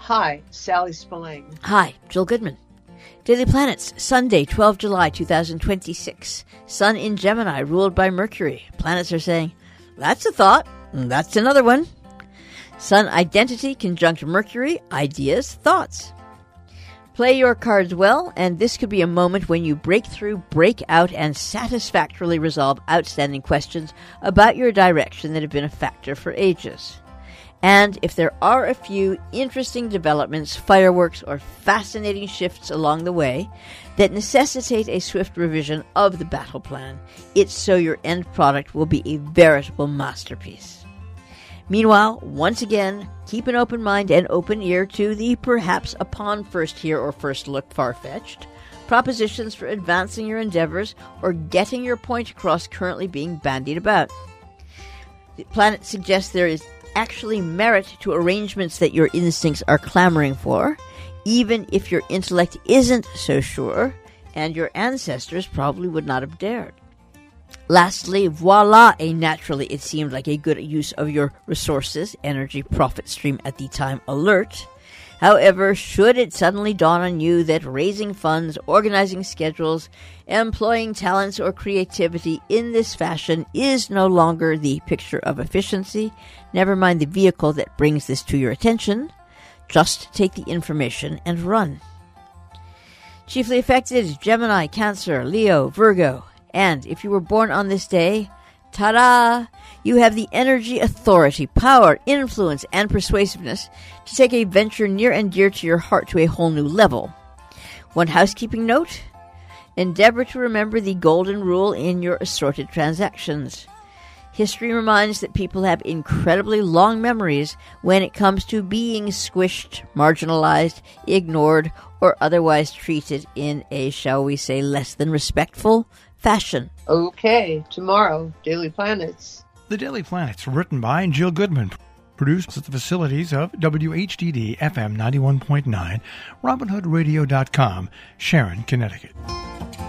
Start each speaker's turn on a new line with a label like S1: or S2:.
S1: Hi, Sally Spillane.
S2: Hi, Jill Goodman. Daily Planets, Sunday, 12 July 2026. Sun in Gemini, ruled by Mercury. Planets are saying, that's a thought, and that's another one. Sun identity conjunct Mercury, ideas, thoughts. Play your cards well, and this could be a moment when you break through, break out, and satisfactorily resolve outstanding questions about your direction that have been a factor for ages. And if there are a few interesting developments, fireworks, or fascinating shifts along the way that necessitate a swift revision of the battle plan, it's so your end product will be a veritable masterpiece. Meanwhile, once again, keep an open mind and open ear to the perhaps upon first hear or first look far-fetched propositions for advancing your endeavors or getting your point across currently being bandied about. The planet suggests there is actually merit to arrangements that your instincts are clamoring for, even if your intellect isn't so sure, and your ancestors probably would not have dared. Lastly, voila, naturally it seemed like a good use of your resources, energy, profit stream at the time alert. However, should it suddenly dawn on you that raising funds, organizing schedules, employing talents or creativity in this fashion is no longer the picture of efficiency, never mind the vehicle that brings this to your attention. Just take the information and run. Chiefly affected, Gemini, Cancer, Leo, Virgo. And if you were born on this day, ta-da! You have the energy, authority, power, influence, and persuasiveness to take a venture near and dear to your heart to a whole new level. One housekeeping note: endeavor to remember the golden rule in your assorted transactions. History reminds that people have incredibly long memories when it comes to being squished, marginalized, ignored, or otherwise treated in a, shall we say, less than respectful fashion.
S1: Okay, tomorrow, Daily Planets.
S3: The Daily Planets, written by Jill Goodman, produced at the facilities of WHDD FM 91.9, RobinHoodRadio.com, Sharon, Connecticut.